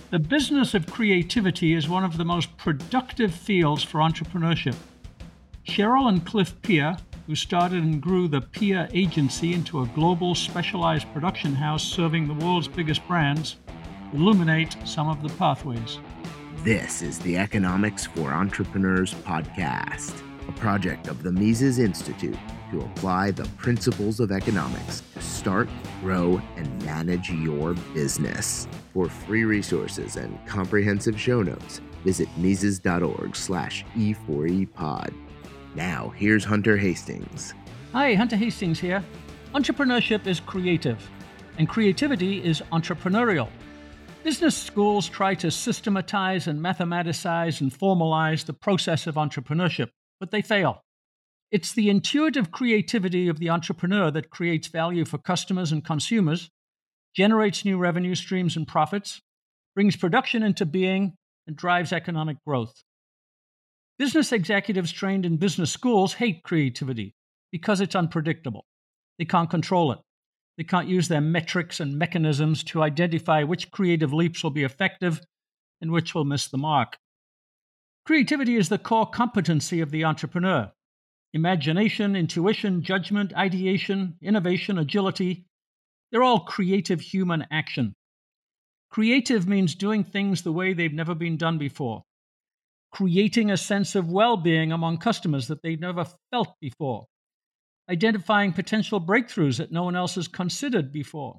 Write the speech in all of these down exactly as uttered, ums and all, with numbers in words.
The business of creativity is one of the most productive fields for entrepreneurship. Cheryl and Cliff Peer, who started and grew the Peer Agency into a global specialized production house serving the world's biggest brands, illuminate some of the pathways. This is the Economics for Entrepreneurs podcast, a project of the Mises Institute to apply the principles of economics to start, grow, and manage your business. For free resources and comprehensive show notes, visit Mises.org slash E4E pod. Now, here's Hunter Hastings. Hi, Hunter Hastings here. Entrepreneurship is creative, and creativity is entrepreneurial. Business schools try to systematize and mathematicize and formalize the process of entrepreneurship, but they fail. It's the intuitive creativity of the entrepreneur that creates value for customers and consumers, generates new revenue streams and profits, brings production into being, and drives economic growth. Business executives trained in business schools hate creativity because it's unpredictable. They can't control it. They can't use their metrics and mechanisms to identify which creative leaps will be effective and which will miss the mark. Creativity is the core competency of the entrepreneur. Imagination, intuition, judgment, ideation, innovation, agility, they're all creative human action. Creative means doing things the way they've never been done before, creating a sense of well-being among customers that they've never felt before, identifying potential breakthroughs that no one else has considered before.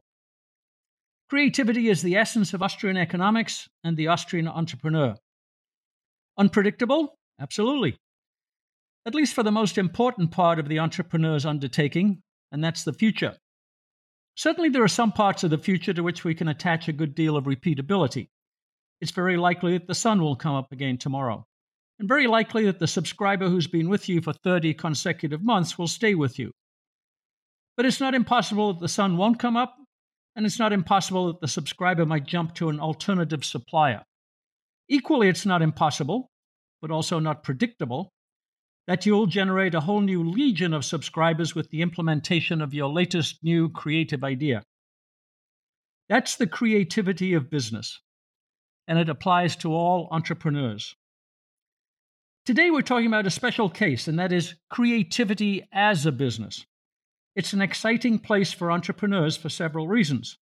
Creativity is the essence of Austrian economics and the Austrian entrepreneur. Unpredictable? Absolutely. At least for the most important part of the entrepreneur's undertaking, and that's the future. Certainly there are some parts of the future to which we can attach a good deal of repeatability. It's very likely that the sun will come up again tomorrow, and very likely that the subscriber who's been with you for thirty consecutive months will stay with you. But it's not impossible that the sun won't come up, and it's not impossible that the subscriber might jump to an alternative supplier. Equally, it's not impossible, but also not predictable, that you'll generate a whole new legion of subscribers with the implementation of your latest new creative idea. That's the creativity of business, and it applies to all entrepreneurs. Today we're talking about a special case, and that is creativity as a business. It's an exciting place for entrepreneurs for several reasons.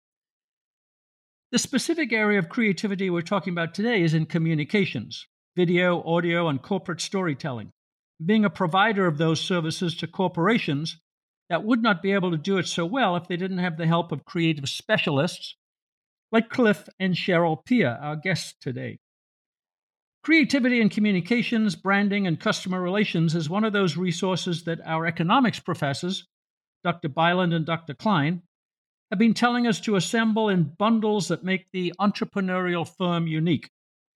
The specific area of creativity we're talking about today is in communications, video, audio, and corporate storytelling. Being a provider of those services to corporations that would not be able to do it so well if they didn't have the help of creative specialists like Cliff and Cheryl Peer, our guests today. Creativity in communications, branding, and customer relations is one of those resources that our economics professors, Doctor Byland and Doctor Klein, have been telling us to assemble in bundles that make the entrepreneurial firm unique.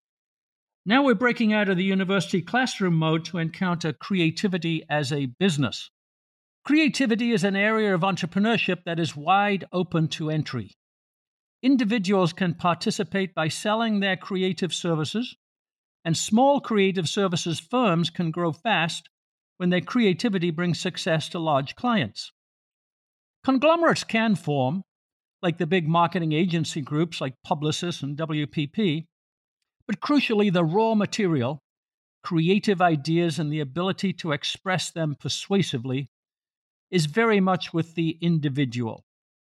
Now we're breaking out of the university classroom mode to encounter creativity as a business. Creativity is an area of entrepreneurship that is wide open to entry. Individuals can participate by selling their creative services, and small creative services firms can grow fast when their creativity brings success to large clients. Conglomerates can form, like the big marketing agency groups like Publicis and W P P, but crucially, the raw material, creative ideas, and the ability to express them persuasively is very much with the individual.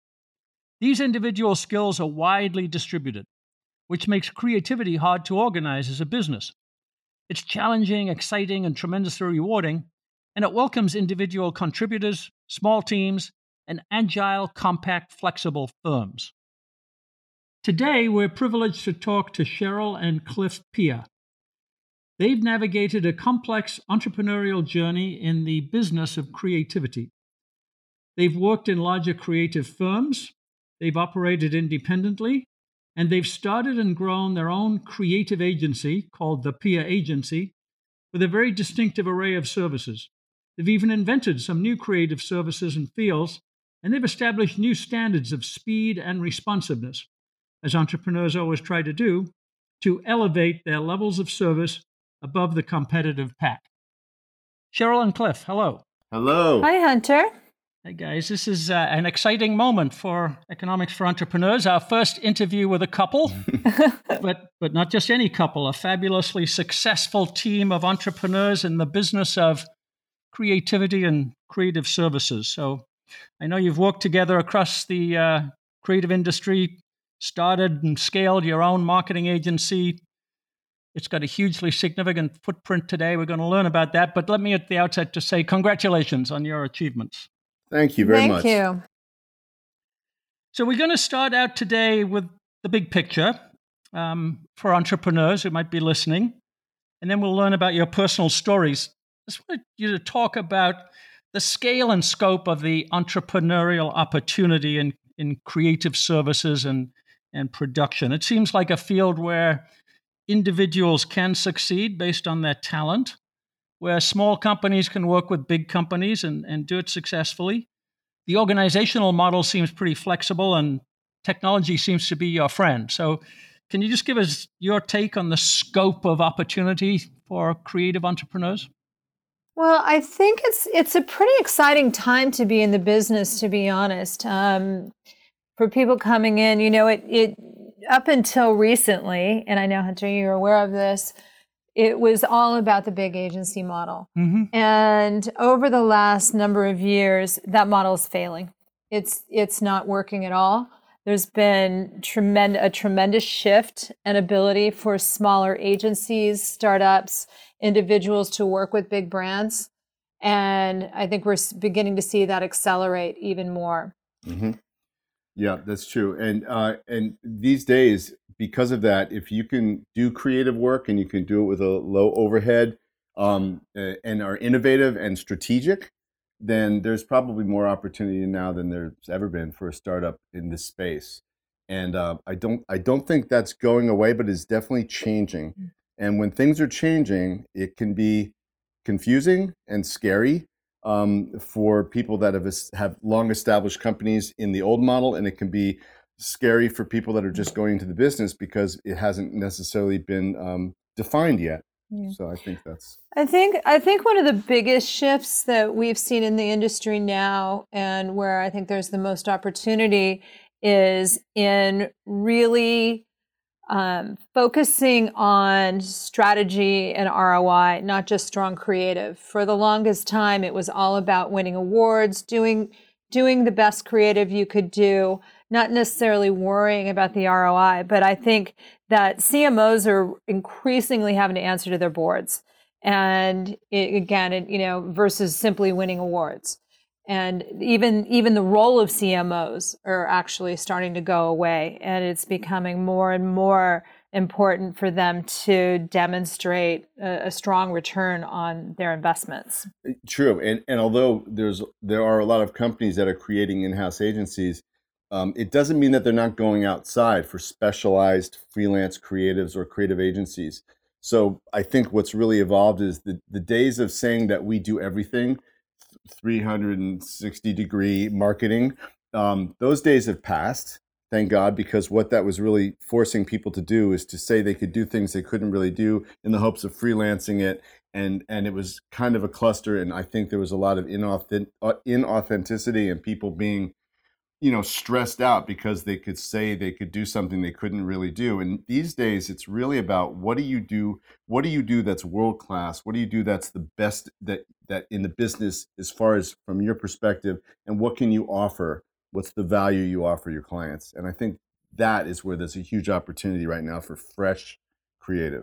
These individual skills are widely distributed, which makes creativity hard to organize as a business. It's challenging, exciting, and tremendously rewarding, and it welcomes individual contributors, small teams, and agile, compact, flexible firms. Today, we're privileged to talk to Cheryl and Cliff Peer. They've navigated a complex entrepreneurial journey in the business of creativity. They've worked in larger creative firms, they've operated independently, and they've started and grown their own creative agency called the Peer Agency with a very distinctive array of services. They've even invented some new creative services and fields, and they've established new standards of speed and responsiveness, as entrepreneurs always try to do, to elevate their levels of service above the competitive pack. Cheryl and Cliff, hello. Hello. Hi, Hunter. Hi, guys. This is uh, an exciting moment for Economics for Entrepreneurs, our first interview with a couple, but, but not just any couple, a fabulously successful team of entrepreneurs in the business of creativity and creative services. So I know you've worked together across the uh, creative industry, started and scaled your own marketing agency. It's got a hugely significant footprint today. We're going to learn about that. But let me at the outset just say congratulations on your achievements. Thank you very Thank much. Thank you. So we're going to start out today with the big picture um, for entrepreneurs who might be listening. And then we'll learn about your personal stories. I just wanted you to talk about the scale and scope of the entrepreneurial opportunity in, in creative services and, and production. It seems like a field where individuals can succeed based on their talent, where small companies can work with big companies and, and do it successfully. The organizational model seems pretty flexible and technology seems to be your friend. So can you just give us your take on the scope of opportunity for creative entrepreneurs? Well, I think it's it's a pretty exciting time to be in the business, to be honest. Um, for people coming in, you know, it, it up until recently, and I know, Hunter, you're aware of this, it was all about the big agency model. Mm-hmm. And over the last number of years, that model is failing. It's it's not working at all. There's been tremend- a tremendous shift and ability for smaller agencies, startups, individuals to work with big brands. And I think we're beginning to see that accelerate even more. Mm-hmm. Yeah, that's true. And uh, and these days, because of that, if you can do creative work and you can do it with a low overhead um, and are innovative and strategic, then there's probably more opportunity now than there's ever been for a startup in this space. And uh, I don't I don't think that's going away, but it's definitely changing. Mm-hmm. And when things are changing, it can be confusing and scary um, for people that have have long established companies in the old model, and it can be scary for people that are just going into the business because it hasn't necessarily been um, defined yet. Yeah. So I think that's. I think I think one of the biggest shifts that we've seen in the industry now, and where I think there's the most opportunity, is in really um, focusing on strategy and R O I, not just strong creative. For the longest time, it was all about winning awards, doing doing the best creative you could do, not necessarily worrying about the R O I. But I think that C M Os are increasingly having to answer to their boards, and it, again, it, you know, versus simply winning awards. And even even the role of C M Os are actually starting to go away, and it's becoming more and more important for them to demonstrate a, a strong return on their investments. True, and and although there's there are a lot of companies that are creating in-house agencies, um, it doesn't mean that they're not going outside for specialized freelance creatives or creative agencies. So I think what's really evolved is the the days of saying that we do everything, three hundred sixty degree marketing, um, those days have passed, thank God, because what that was really forcing people to do is to say they could do things they couldn't really do in the hopes of freelancing it. And and it was kind of a cluster. And I think there was a lot of inauthent- inauthenticity and people being, you know, stressed out because they could say they could do something they couldn't really do. And these days, it's really about what do you do? What do you do that's world class? What do you do that's the best that that in the business as far as from your perspective? And what can you offer? What's the value you offer your clients? And I think that is where there's a huge opportunity right now for fresh creative.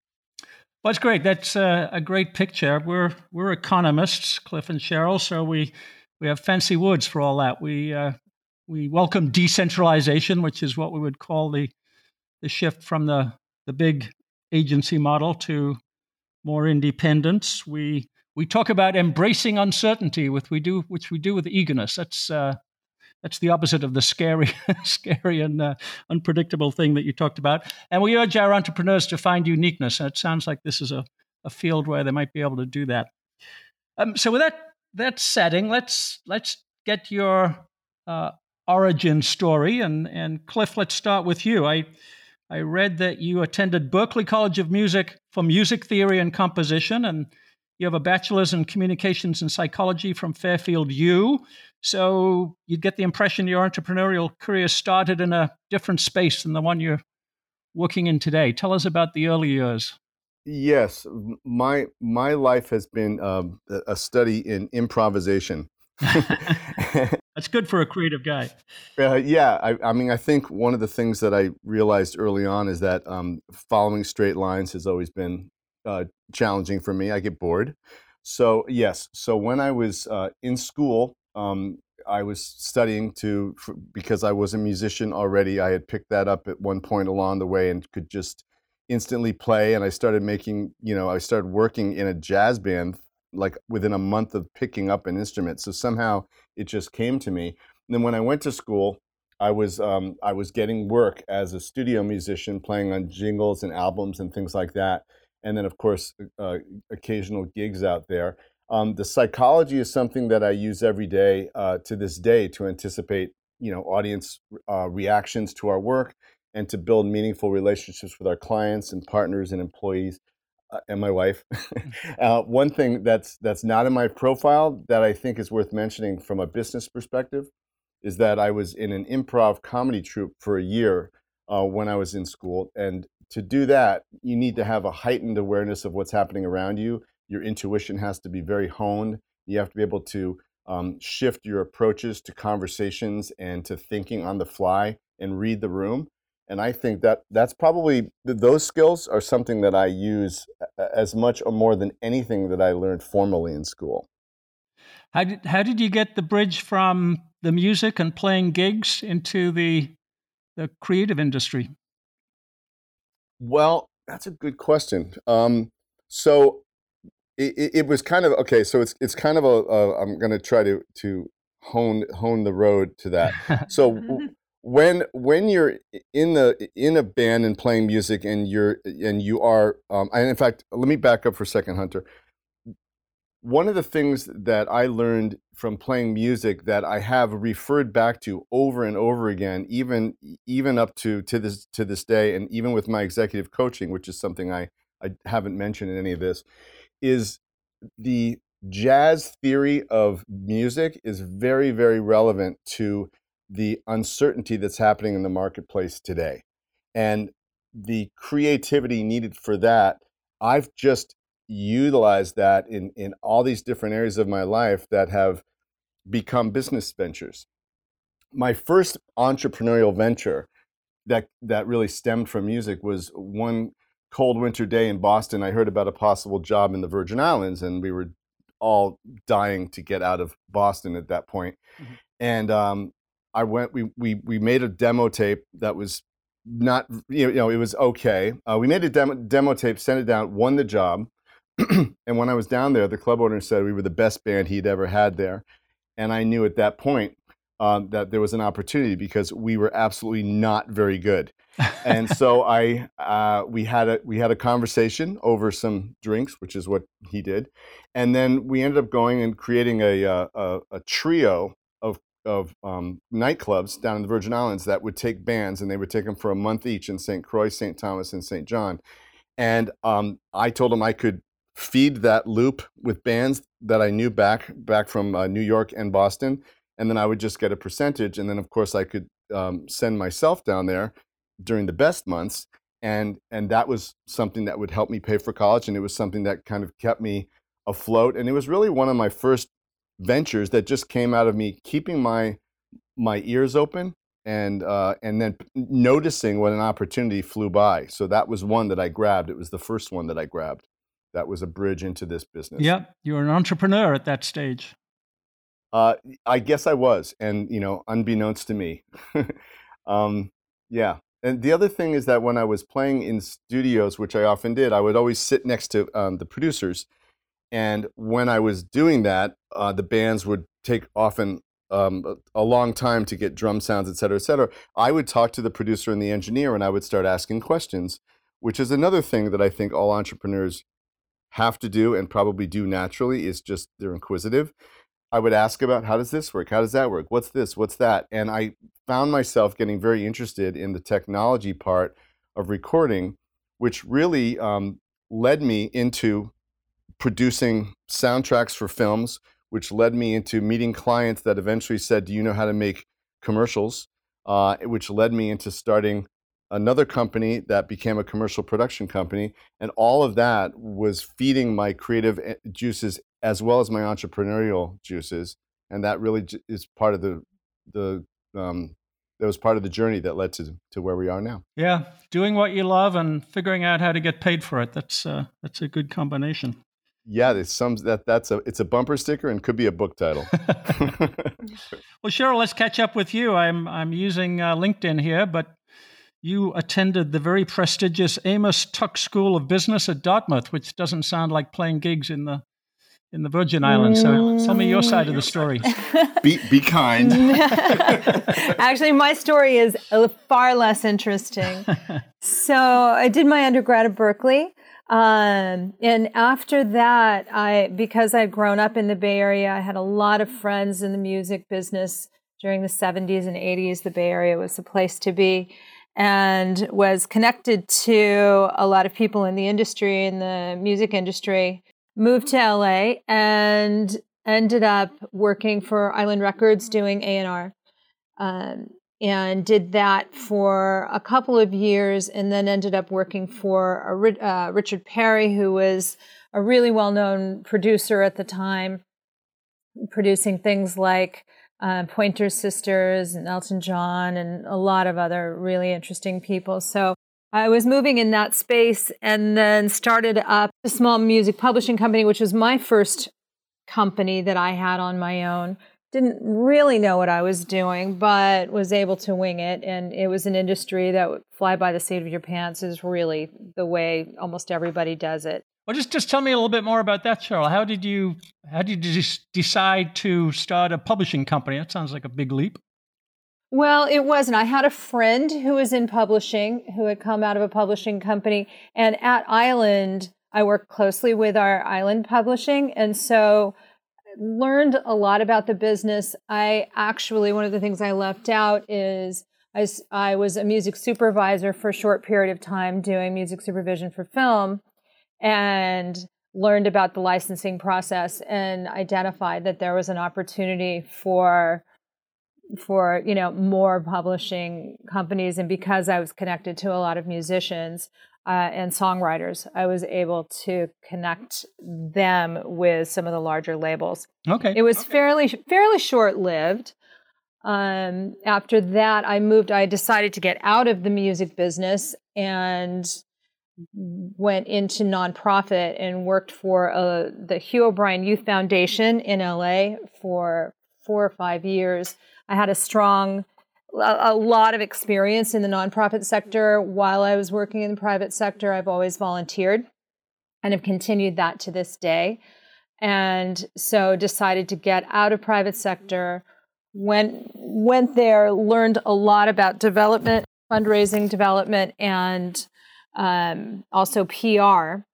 Well, that's great. That's a, a great picture. We're we're economists, Cliff and Cheryl, so we we have fancy words for all that. We uh, We welcome decentralization, which is what we would call the the shift from the, the big agency model to more independence. We we talk about embracing uncertainty, which we do which we do with eagerness. That's uh, that's the opposite of the scary, scary and uh, unpredictable thing that you talked about. And we urge our entrepreneurs to find uniqueness. And it sounds like this is a, a field where they might be able to do that. Um, so with that that setting, let's let's get your uh, origin story. And, and Cliff, let's start with you. I I read that you attended Berklee College of Music for music theory and composition, and you have a bachelor's in communications and psychology from Fairfield U. So you get the impression your entrepreneurial career started in a different space than the one you're working in today. Tell us about the early years. Yes, m- my my life has been um, a a study in improvisation. That's good for a creative guy. Uh, yeah, I, I mean, I think one of the things that I realized early on is that um, following straight lines has always been uh, challenging for me. I get bored. So yes, so when I was uh, in school, um, I was studying to f because I was a musician already. I had picked that up at one point along the way and could just instantly play. And I started making, you know, I started working in a jazz band like within a month of picking up an instrument. So somehow it just came to me. And then when I went to school, I was um, I was getting work as a studio musician, playing on jingles and albums and things like that. And then, of course, uh, occasional gigs out there. Um, the psychology is something that I use every day uh, to this day to anticipate, you know, audience uh, reactions to our work and to build meaningful relationships with our clients and partners and employees uh, and my wife. uh, one thing that's that's not in my profile that I think is worth mentioning from a business perspective is that I was in an improv comedy troupe for a year uh, when I was in school. And to do that, you need to have a heightened awareness of what's happening around you. Your intuition has to be very honed. You have to be able to um, shift your approaches to conversations and to thinking on the fly and read the room. And I think that that's probably, th- those skills are something that I use a- as much or more than anything that I learned formally in school. How did, how did you get the bridge from the music and playing gigs into the, the creative industry? Well, that's a good question. Um, so it, it, it was kind of okay. So it's it's kind of a. a I'm going to try to to hone hone the road to that. So w- when when you're in the in a band and playing music and you're and you are um, and in fact, let me back up for a second, Hunter. One of the things that I learned from playing music that I have referred back to over and over again, even even up to to this to this day, and even with my executive coaching, which is something I I haven't mentioned in any of this, is the jazz theory of music is very, very relevant to the uncertainty that's happening in the marketplace today. And the creativity needed for that, I've just utilized that in, in all these different areas of my life that have become business ventures. My first entrepreneurial venture that that really stemmed from music was one cold winter day in Boston. I heard about a possible job in the Virgin Islands, and we were all dying to get out of Boston at that point. Mhm. And um, I went. We we we made a demo tape that was not, you know, you know it was okay. Uh, we made a demo demo tape, sent it down, won the job. And when I was down there, the club owner said we were the best band he'd ever had there, and I knew at that point um, that there was an opportunity because we were absolutely not very good. And so I, uh, we had a we had a conversation over some drinks, which is what he did, and then we ended up going and creating a uh, a, a trio of of um, nightclubs down in the Virgin Islands that would take bands, and they would take them for a month each in Saint Croix, Saint Thomas, and Saint John. And um, I told him I could feed that loop with bands that I knew back back from uh, New York and Boston, and then I would just get a percentage, and then of course I could um, send myself down there during the best months, and and that was something that would help me pay for college, and it was something that kind of kept me afloat, and it was really one of my first ventures that just came out of me keeping my my ears open and uh, and then noticing when an opportunity flew by. So that was one that I grabbed. It was the first one that I grabbed. That was a bridge into this business. Yeah, you were an entrepreneur at that stage. Uh, I guess I was, and you know, unbeknownst to me. um, yeah. And the other thing is that when I was playing in studios, which I often did, I would always sit next to um, the producers. And when I was doing that, uh, the bands would take often um, a, a long time to get drum sounds, et cetera, et cetera. I would talk to the producer and the engineer, and I would start asking questions, which is another thing that I think all entrepreneurs have to do and probably do naturally, is just they're inquisitive. I would ask about, how does this work? How does that work? What's this? What's that? And I found myself getting very interested in the technology part of recording, which really um, led me into producing soundtracks for films, which led me into meeting clients that eventually said, do you know how to make commercials? Uh, which led me into starting another company that became a commercial production company. And all of that was feeding my creative juices as well as my entrepreneurial juices. And that really is part of the, the um, that was part of the journey that led to, to where we are now. Yeah, doing what you love and figuring out how to get paid for it. That's uh, that's a good combination. Yeah, it's some that that's a it's a bumper sticker and could be a book title. Well, Cheryl, let's catch up with you. I'm I'm using uh, LinkedIn here, but you attended the very prestigious Amos Tuck School of Business at Dartmouth, which doesn't sound like playing gigs in the in the Virgin Islands. So tell me your side of the story. Be be kind. Actually, my story is far less interesting. So I did my undergrad at Berkeley. Um, and after that, I, because I'd grown up in the Bay Area, I had a lot of friends in the music business during the seventies and eighties. The Bay Area was the place to be, and was connected to a lot of people in the industry, in the music industry. Moved to L A and ended up working for Island Records doing A and R. Um, and did that for a couple of years, and then ended up working for a, uh, Richard Perry, who was a really well-known producer at the time, producing things like uh, Pointer Sisters and Elton John and a lot of other really interesting people. So I was moving in that space, and then started up a small music publishing company, which was my first company that I had on my own. Didn't really know what I was doing, but was able to wing it. And it was an industry that would fly by the seat of your pants, is really the way almost everybody does it. Well, just, just tell me a little bit more about that, Cheryl. How did you how did you decide to start a publishing company? That sounds like a big leap. Well, it wasn't. I had a friend who was in publishing, who had come out of a publishing company. And at Island, I worked closely with our Island Publishing. And so learned a lot about the business. I actually, one of the things I left out is I, I was a music supervisor for a short period of time doing music supervision for film, and learned about the licensing process and identified that there was an opportunity for for you know more publishing companies. And because I was connected to a lot of musicians Uh, and songwriters, I was able to connect them with some of the larger labels. Okay. It was okay. fairly fairly short-lived. Um, after that, I moved, I decided to get out of the music business and went into nonprofit and worked for uh, the Hugh O'Brien Youth Foundation in L A for four or five years. I had a strong a lot of experience in the nonprofit sector. While I was working in the private sector, I've always volunteered and have continued that to this day. And so decided to get out of private sector, went, went there, learned a lot about development, fundraising development, and um, also P R.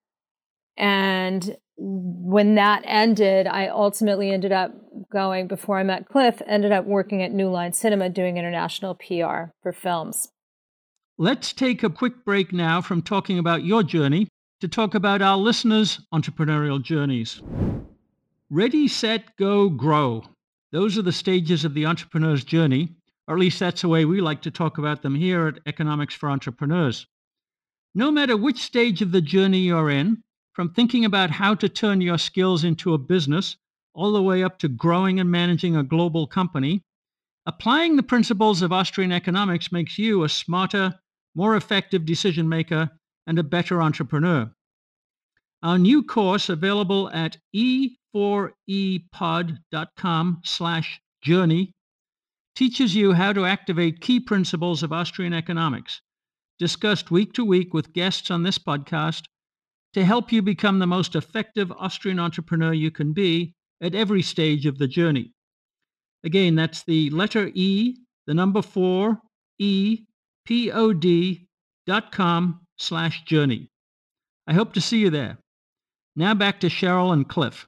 And when that ended, I ultimately ended up going, before I met Cliff, ended up working at New Line Cinema doing international P R for films. Let's take a quick break now from talking about your journey to talk about our listeners' entrepreneurial journeys. Ready, set, go, grow. Those are the stages of the entrepreneur's journey, or at least that's the way we like to talk about them here at Economics for Entrepreneurs. No matter which stage of the journey you're in, from thinking about how to turn your skills into a business, all the way up to growing and managing a global company, applying the principles of Austrian economics makes you a smarter, more effective decision maker and a better entrepreneur. Our new course, available at e four e pod dot com slash journey, teaches you how to activate key principles of Austrian economics, discussed week to week with guests on this podcast, to help you become the most effective Austrian entrepreneur you can be at every stage of the journey. Again, that's the letter E, the number four, E, P O D dot com slash journey. I hope to see you there. Now back to Cheryl and Cliff.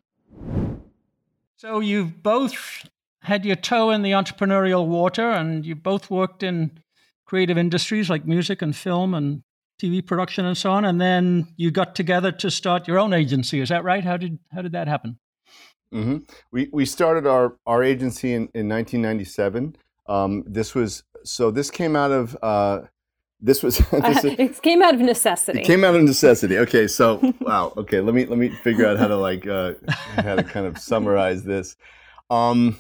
So you've both had your toe in the entrepreneurial water, and you both worked in creative industries like music and film and T V production and so on, and then you got together to start your own agency. Is that right? How did how did that happen? Mm-hmm. We we started our our agency in, in nineteen ninety-seven. Um, this was so this came out of uh, this was this, uh, it came out of necessity. It came out of necessity. Okay, so wow. Okay, let me let me figure out how to like uh, how to kind of summarize this. Um,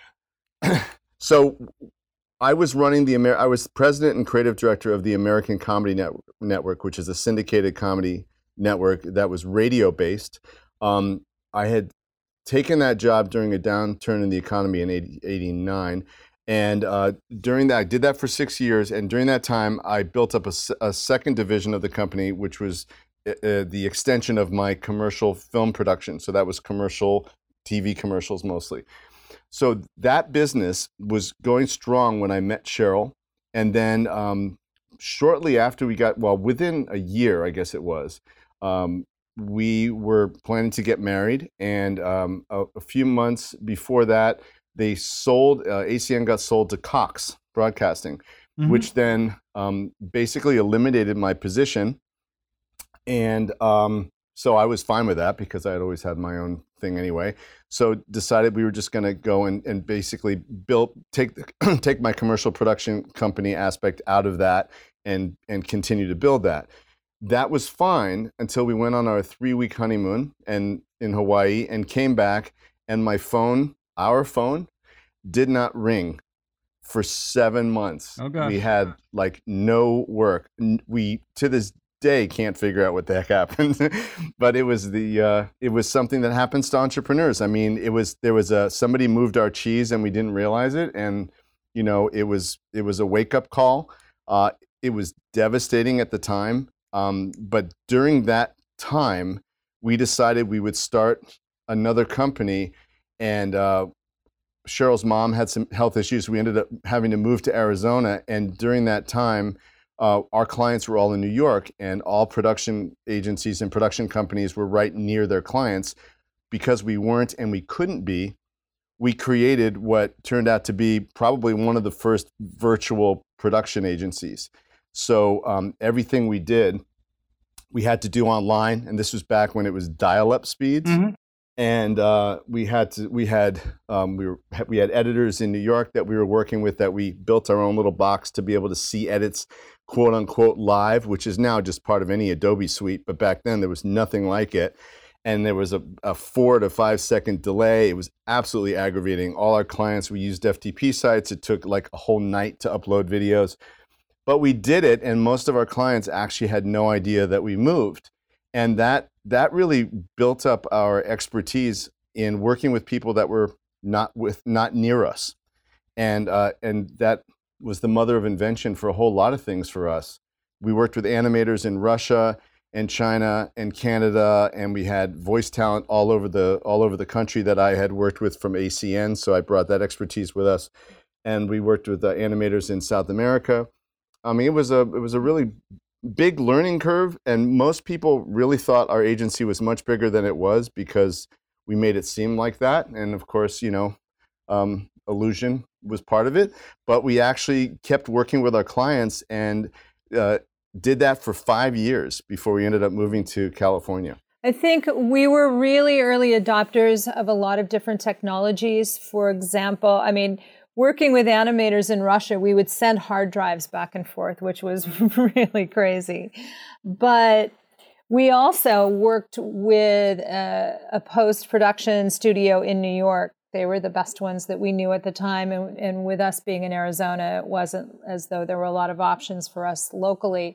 so I was running the Amer- I was president and creative director of the American Comedy Net- Network, which is a syndicated comedy network that was radio based. Um, I had taken that job during a downturn in the economy in eighty-nine. And uh, during that, I did that for six years. And during that time, I built up a, a second division of the company, which was uh, the extension of my commercial film production. So that was commercial T V commercials mostly. So that business was going strong when I met Cheryl. And then um, shortly after we got, well, within a year, I guess it was, um, we were planning to get married. And um, a, a few months before that, they sold, uh, A C N got sold to Cox Broadcasting, mm-hmm. which then um, basically eliminated my position. And um, so I was fine with that because I had always had my own thing anyway. So decided we were just going to go and, and basically build, take the, take my commercial production company aspect out of that and and continue to build that. That was fine until we went on our three-week honeymoon and in Hawaii and came back, and my phone, our phone, did not ring for seven months. Oh, gosh. We had like no work. We to this day can't figure out what the heck happened. But it was the uh, it was something that happens to entrepreneurs. I mean, it was there was a somebody moved our cheese and we didn't realize it, and you know it was it was a wake up call. Uh, it was devastating at the time. Um, but during that time, we decided we would start another company, and uh, Cheryl's mom had some health issues. We ended up having to move to Arizona, and during that time, uh, our clients were all in New York, and all production agencies and production companies were right near their clients. Because we weren't and we couldn't be, we created what turned out to be probably one of the first virtual production agencies. So um, everything we did, we had to do online, and this was back when it was dial-up speeds. Mm-hmm. And uh, we had to, we had, um, we were, we had editors in New York that we were working with, that we built our own little box to be able to see edits, quote unquote, live, which is now just part of any Adobe suite. But back then there was nothing like it. And there was a, a four to five second delay. It was absolutely aggravating. All our clients, we used F T P sites. It took like a whole night to upload videos. But we did it, and most of our clients actually had no idea that we moved. And that that really built up our expertise in working with people that were not with not near us. And uh, and that was the mother of invention for a whole lot of things for us. We worked with animators in Russia and China and Canada, and we had voice talent all over the all over the country that I had worked with from A C N. So I brought that expertise with us. And we worked with uh, animators in South America. I mean, it was a it was a really big learning curve, and most people really thought our agency was much bigger than it was because we made it seem like that. And of course, you know, um, illusion was part of it. But we actually kept working with our clients and uh, did that for five years before we ended up moving to California. I think we were really early adopters of a lot of different technologies. For example, I mean, working with animators in Russia, we would send hard drives back and forth, which was really crazy. But we also worked with a, a post-production studio in New York. They were the best ones that we knew at the time. And, and with us being in Arizona, it wasn't as though there were a lot of options for us locally.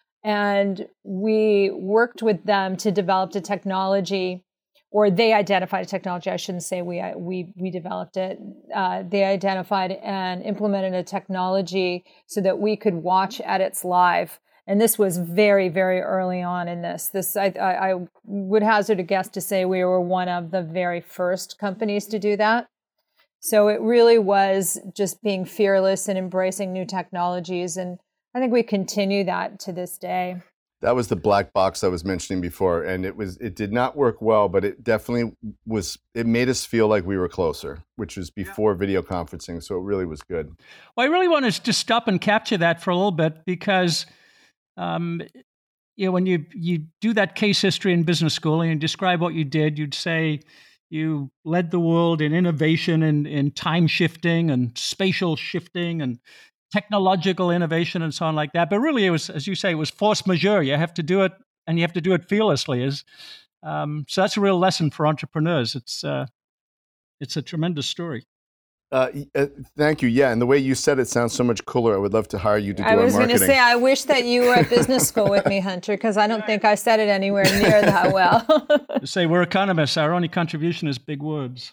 And we worked with them to develop the technology, or they identified a technology. I shouldn't say we we we developed it. Uh, they identified and implemented a technology so that we could watch edits live. And this was very, very early on in this. This I, I, I would hazard a guess to say we were one of the very first companies to do that. So it really was just being fearless and embracing new technologies. And I think we continue that to this day. That was the black box I was mentioning before, and it was it did not work well, but it definitely was. It made us feel like we were closer, which was before yeah. video conferencing, so it really was good. Well, I really want to just stop and capture that for a little bit because, um, you know, when you you do that case history in business school and you describe what you did, you'd say, you led the world in innovation and in time shifting and spatial shifting and technological innovation and so on like that. But really, it was, as you say, it was force majeure. You have to do it, and you have to do it fearlessly. Is um, so that's a real lesson for entrepreneurs. It's uh, it's a tremendous story. Uh, uh, thank you. Yeah, and the way you said it sounds so much cooler. I would love to hire you to do our marketing. I was going to say, I wish that you were at business school with me, Hunter, because I don't think I said it anywhere near that well. To say we're economists. Our only contribution is big words.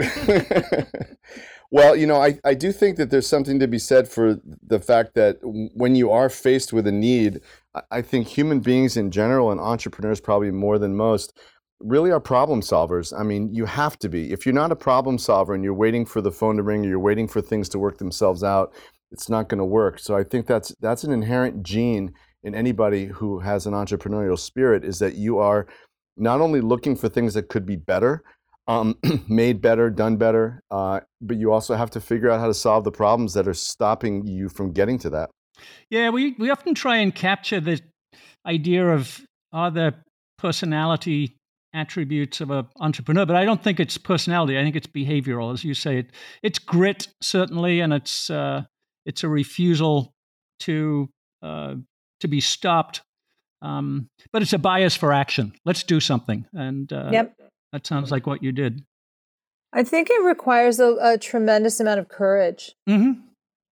Well, you know, I, I do think that there's something to be said for the fact that when you are faced with a need, I think human beings in general, and entrepreneurs probably more than most, really are problem solvers. I mean, you have to be. If you're not a problem solver and you're waiting for the phone to ring or you're waiting for things to work themselves out, it's not going to work. So I think that's that's an inherent gene in anybody who has an entrepreneurial spirit, is that you are not only looking for things that could be better, Um, made better, done better, uh, but you also have to figure out how to solve the problems that are stopping you from getting to that. Yeah, we, we often try and capture the idea of are there personality attributes of an entrepreneur, but I don't think it's personality. I think it's behavioral, as you say. It, it's grit, certainly, and it's uh, it's a refusal to uh, to be stopped. Um, but it's a bias for action. Let's do something. And uh, yep. That sounds like what you did. I think it requires a, a tremendous amount of courage. Mm-hmm.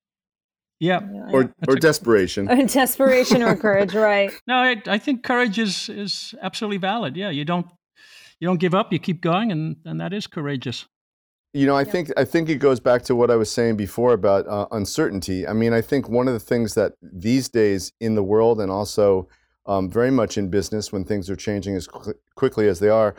Yeah. Or or a, desperation. Or desperation or courage, right. No, I, I think courage is is absolutely valid. Yeah, you don't you don't give up, you keep going, and, and that is courageous. You know, I yeah. think I think it goes back to what I was saying before about uh, uncertainty. I mean, I think one of the things that these days in the world, and also um, very much in business when things are changing as qu- quickly as they are,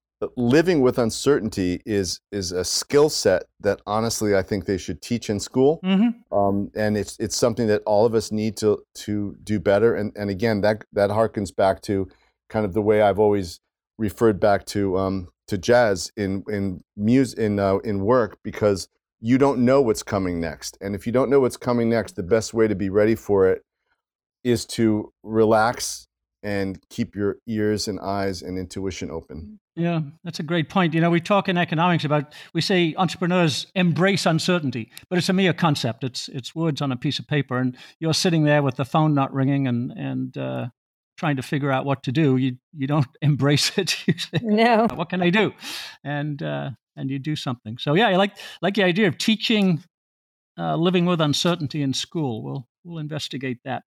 living with uncertainty is is a skill set that honestly I think they should teach in school, mm-hmm. um, and it's it's something that all of us need to to do better. And and again, that that harkens back to kind of the way I've always referred back to um, to jazz in in music in uh, in work, because you don't know what's coming next, and if you don't know what's coming next, the best way to be ready for it is to relax and keep your ears and eyes and intuition open. Yeah, that's a great point. You know, we talk in economics about, we say entrepreneurs embrace uncertainty, but it's a mere concept. It's it's words on a piece of paper, and you're sitting there with the phone not ringing and and uh, trying to figure out what to do. You you don't embrace it. You say, no. What can I do? And uh, and you do something. So yeah, I like like the idea of teaching uh, living with uncertainty in school. We'll we'll investigate that.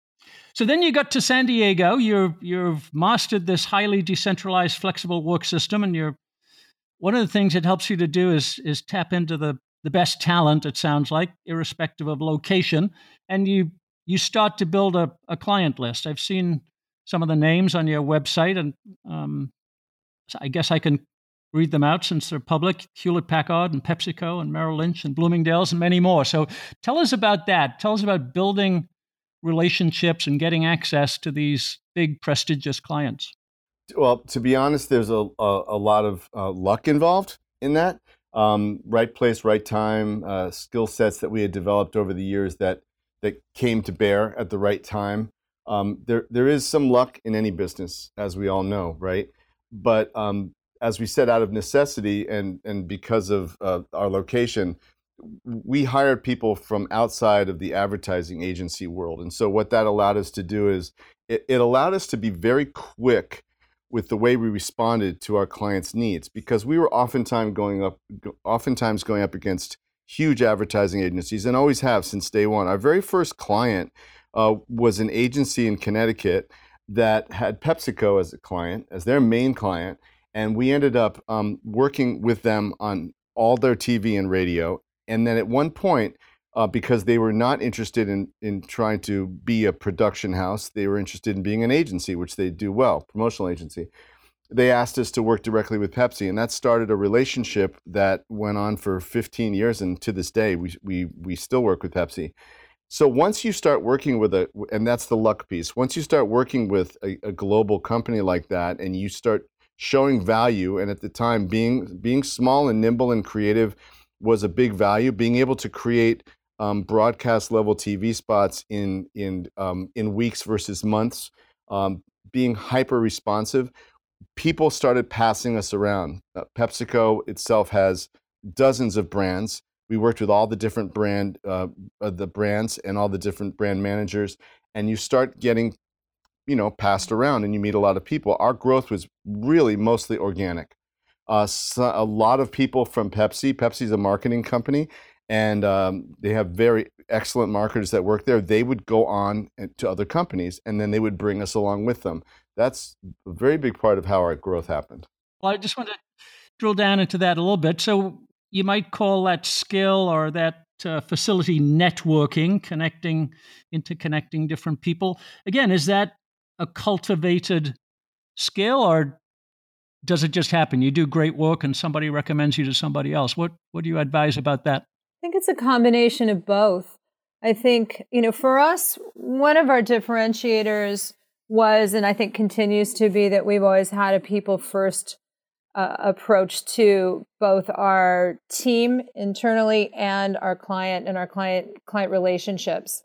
So then you got to San Diego. You're, you've mastered this highly decentralized, flexible work system, and you're one of the things it helps you to do is is tap into the the best talent. It sounds like, irrespective of location, and you you start to build a, a client list. I've seen some of the names on your website, and um, so I guess I can read them out since they're public: Hewlett Packard and PepsiCo and Merrill Lynch and Bloomingdale's and many more. So tell us about that. Tell us about building relationships and getting access to these big, prestigious clients. Well, to be honest, there's a a, a lot of uh, luck involved in that. Um, right place, right time, uh, skill sets that we had developed over the years that that came to bear at the right time. Um, there there is some luck in any business, as we all know, right? But um, as we said, out of necessity and and because of uh, our location, we hired people from outside of the advertising agency world. And so what that allowed us to do is it, it allowed us to be very quick with the way we responded to our clients' needs, because we were oftentimes going up, oftentimes going up against huge advertising agencies, and always have since day one. Our very first client uh, was an agency in Connecticut that had PepsiCo as a client, as their main client, and we ended up um, working with them on all their T V and radio. And then at one point, uh, because they were not interested in, in trying to be a production house, they were interested in being an agency, which they do well, promotional agency. They asked us to work directly with Pepsi, and that started a relationship that went on for fifteen years, and to this day, we we we still work with Pepsi. So once you start working with a, and that's the luck piece, once you start working with a, a global company like that, and you start showing value, and at the time, being being small and nimble and creative was a big value. Being able to create um, broadcast level T V spots in in um, in weeks versus months, um, being hyper responsive. people started passing us around. Uh, PepsiCo itself has dozens of brands. We worked with all the different brand, uh, uh, the brands and all the different brand managers, and you start getting, you know, passed around, and you meet a lot of people. Our growth was really mostly organic. Uh, so a lot of people from Pepsi. Pepsi's a marketing company, and um, they have very excellent marketers that work there. They would go on to other companies, and then they would bring us along with them. That's a very big part of how our growth happened. Well, I just want to drill down into that a little bit. So you might call that skill or that uh, facility networking, connecting, interconnecting different people. Again, is that a cultivated skill, or does it just happen? You do great work and somebody recommends you to somebody else. What what do you advise about that? I think it's a combination of both. I think, you know, for us, one of our differentiators was, and I think continues to be, that we've always had a people first uh, approach to both our team internally and our client and our client client relationships.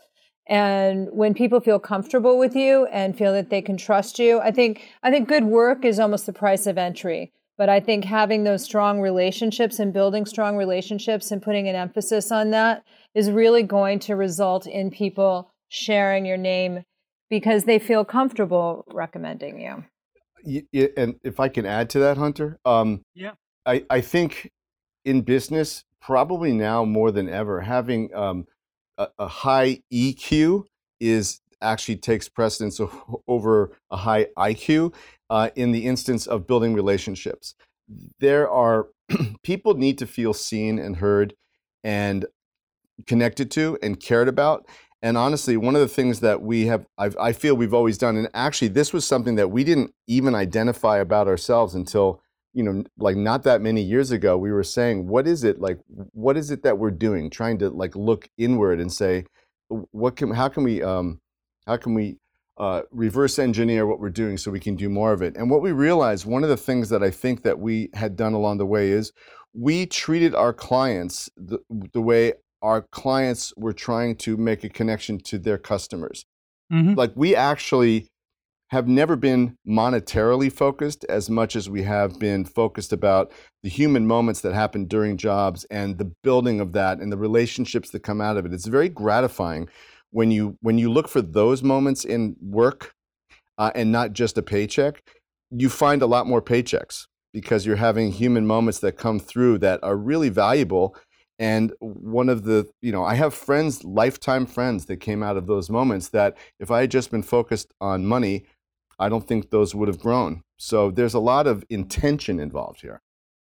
And when people feel comfortable with you and feel that they can trust you, I think I think good work is almost the price of entry. But I think having those strong relationships and building strong relationships and putting an emphasis on that is really going to result in people sharing your name because they feel comfortable recommending you. Yeah, and if I can add to that, Hunter, um, yeah, I, I think in business, probably now more than ever, having um, a, a high E Q is actually takes precedence over a high I Q uh, in the instance of building relationships. There are people need to feel seen and heard and connected to and cared about. And honestly, one of the things that we have, I've, I feel we've always done, and actually this was something that we didn't even identify about ourselves until, you know, like not that many years ago. We were saying, what is it like, what is it that we're doing? Trying to like look inward and say, what can, how can we, um, how can we uh, reverse engineer what we're doing so we can do more of it? And what we realized, one of the things that I think that we had done along the way is we treated our clients the, the way our clients were trying to make a connection to their customers. Mm-hmm. Like we actually have never been monetarily focused as much as we have been focused about the human moments that happen during jobs and the building of that and the relationships that come out of it. It's very gratifying when you when you look for those moments in work uh, and not just a paycheck. You find a lot more paychecks because you're having human moments that come through that are really valuable. And one of the, you know, I have friends, lifetime friends that came out of those moments that if I had just been focused on money, I don't think those would have grown. So there's a lot of intention involved here.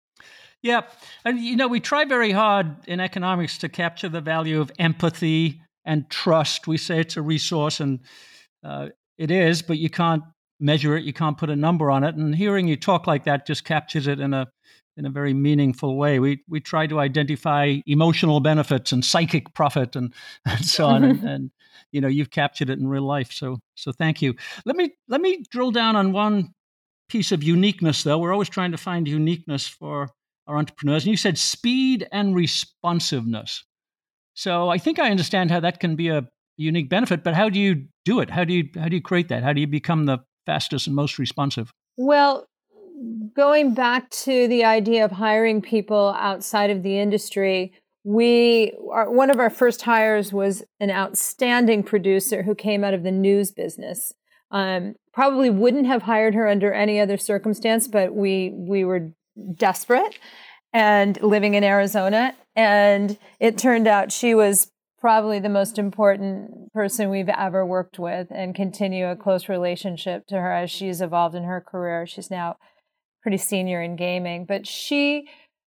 Yeah. And, you know, we try very hard in economics to capture the value of empathy and trust. We say it's a resource, and uh, it is, but you can't measure it. You can't put a number on it. And hearing you talk like that just captures it in a in a very meaningful way. We we try to identify emotional benefits and psychic profit and, and so on. and, and you know, you've captured it in real life. So so thank you. Let me let me drill down on one piece of uniqueness, though. We're always trying to find uniqueness for our entrepreneurs. And you said speed and responsiveness. So I think I understand how that can be a unique benefit, but how do you do it? How do you how do you create that? How do you become the fastest and most responsive? Well, going back to the idea of hiring people outside of the industry, we are, one of our first hires was an outstanding producer who came out of the news business. Um, probably wouldn't have hired her under any other circumstance, but we we were desperate and living in Arizona. And it turned out she was probably the most important person we've ever worked with, and continue a close relationship to her as she's evolved in her career. She's now pretty senior in gaming, but she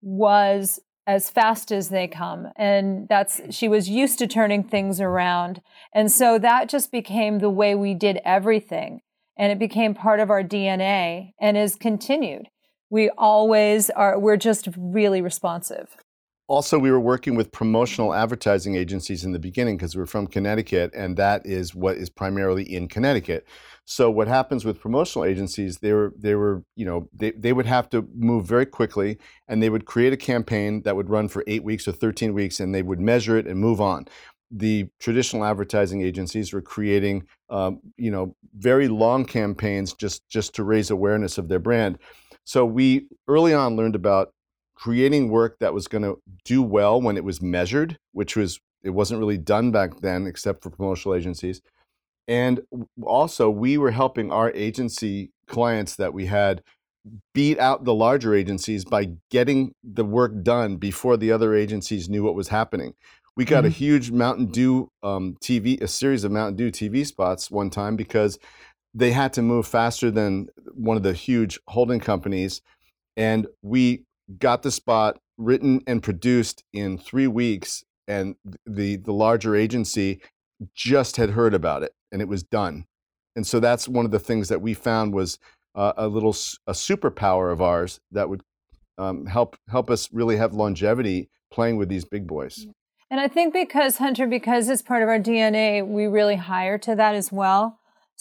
was as fast as they come. And that's, she was used to turning things around. And so that just became the way we did everything. And it became part of our D N A and is continued. We always are, we're just really responsive. Also, we were working with promotional advertising agencies in the beginning because we're from Connecticut, and that is what is primarily in Connecticut. So what happens with promotional agencies, they were, they were, you know, they, they would have to move very quickly, and they would create a campaign that would run for eight weeks or thirteen weeks, and they would measure it and move on. the traditional advertising agencies were creating, um, you know, very long campaigns just, just to raise awareness of their brand. So we early on learned about creating work that was going to do well when it was measured, which was, it wasn't really done back then except for promotional agencies. And also we were helping our agency clients that we had beat out the larger agencies by getting the work done before the other agencies knew what was happening. We got mm-hmm. a huge Mountain Dew um, T V, a series of Mountain Dew T V spots one time because they had to move faster than one of the huge holding companies. And we got the spot written and produced in three weeks. And the, the larger agency just had heard about it and it was done. And so that's one of the things that we found was uh, a little a superpower of ours that would um, help help us really have longevity playing with these big boys. And I think because, Hunter, because it's part of our D N A, we really hire to that as well.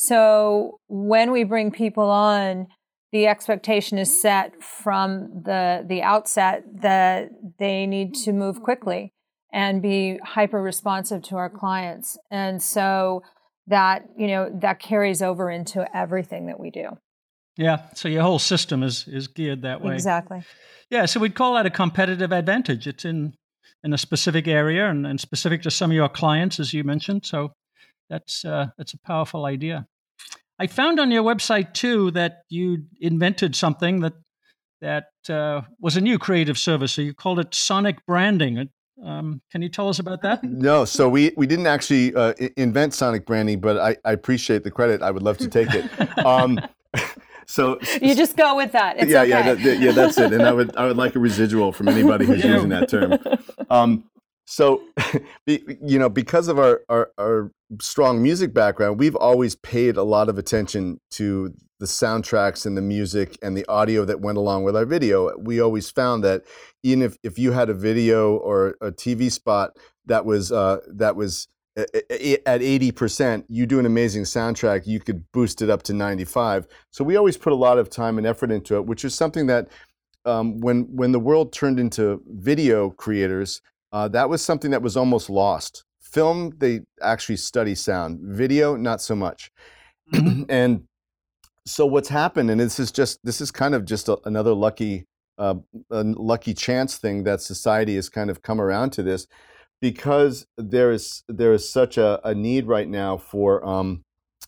So when we bring people on, the expectation is set from the the outset that they need to move quickly and be hyper responsive to our clients. And so that, you know, that carries over into everything that we do. Yeah. So your whole system is is geared that way. Exactly. Yeah. So we'd call that a competitive advantage. It's in in a specific area and, and specific to some of your clients, as you mentioned. So that's uh, that's a powerful idea. I found on your website too that you invented something that that uh, was a new creative service. So you called it Sonic Branding. Um, can you tell us about that? No, so we we didn't actually uh, invent Sonic Branding, but I, I appreciate the credit. I would love to take it. Um, so you just go with that. It's yeah, okay. yeah, that, yeah. That's it. And I would I would like a residual from anybody who's Yeah. using that term. Um, so, you know, because of our, our our strong music background, we've always paid a lot of attention to the soundtracks and the music and the audio that went along with our video. We always found that even if, if you had a video or a T V spot that was uh, that was at eighty percent, you do an amazing soundtrack, you could boost it up to ninety-five. So we always put a lot of time and effort into it, which is something that um, when when the world turned into video creators, uh, that was something that was almost lost. Film, they actually study sound. Video, not so much. Mm-hmm. And so what's happened, and this is just this is kind of just a, another lucky uh, a lucky chance thing that society has kind of come around to this, because there is there is such a, a need right now for um,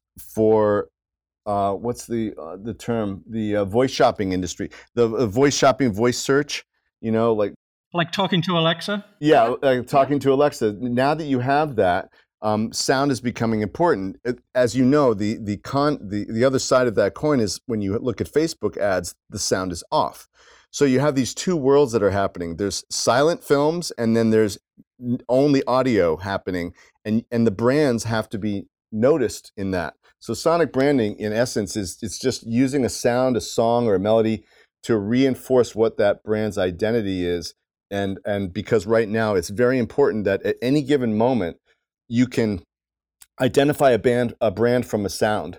for uh, what's the uh, the term the uh, voice shopping industry, the uh, voice shopping, voice search, you know, like like talking to Alexa. Yeah, like talking to Alexa. Now that you have that. Um, sound is becoming important. As you know, the the con the, the other side of that coin is when you look at Facebook ads, the sound is off. So you have these two worlds that are happening. There's silent films, and then there's only audio happening, and and the brands have to be noticed in that. So sonic branding, in essence, is it's just using a sound, a song, or a melody to reinforce what that brand's identity is. And and because right now it's very important that at any given moment you can identify a band, a brand from a sound.